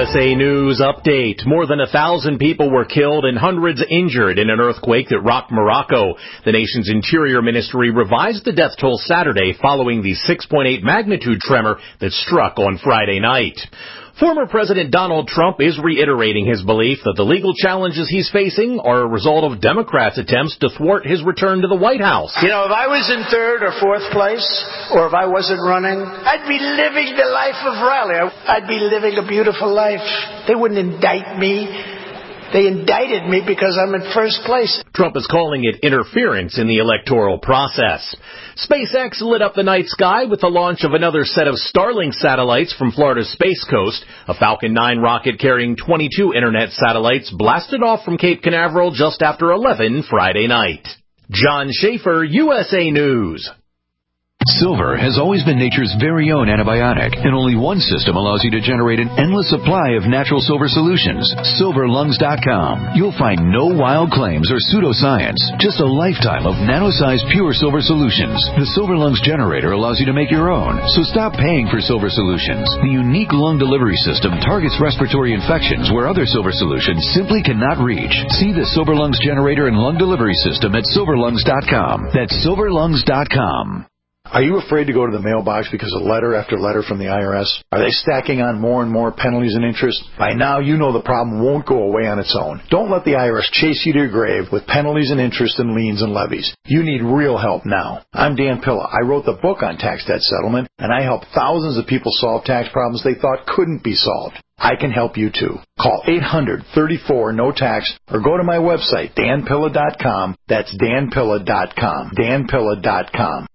USA News update. More than 1,000 people were killed and hundreds injured in an earthquake that rocked Morocco. The nation's Interior Ministry revised the death toll Saturday following the 6.8 magnitude tremor that struck on Friday night. Former President Donald Trump is reiterating his belief that the legal challenges he's facing are a result of Democrats' attempts to thwart his return to the White House. You know, if I was in third or fourth place, or if I wasn't running, I'd be living the life of Riley. I'd be living a beautiful life. They wouldn't indict me. They indicted me because I'm in first place. Trump is calling it interference in the electoral process. SpaceX lit up the night sky with the launch of another set of Starlink satellites from Florida's Space Coast. A Falcon 9 rocket carrying 22 internet satellites blasted off from Cape Canaveral just after 11 Friday night. John Schaefer, USA News. Silver has always been nature's very own antibiotic, and only one system allows you to generate an endless supply of natural silver solutions. SilverLungs.com. You'll find no wild claims or pseudoscience, just a lifetime of nano-sized pure silver solutions. The Silver Lungs generator allows you to make your own, so stop paying for silver solutions. The unique lung delivery system targets respiratory infections where other silver solutions simply cannot reach. See the Silver Lungs generator and lung delivery system at SilverLungs.com. That's SilverLungs.com. Are you afraid to go to the mailbox because of letter after letter from the IRS? Are they stacking on more and more penalties and interest? By now, you know the problem won't go away on its own. Don't let the IRS chase you to your grave with penalties and interest and liens and levies. You need real help now. I'm Dan Pilla. I wrote the book on tax debt settlement, and I help thousands of people solve tax problems they thought couldn't be solved. I can help you too. Call 800-34-NO-TAX or go to my website, danpilla.com. That's danpilla.com. danpilla.com.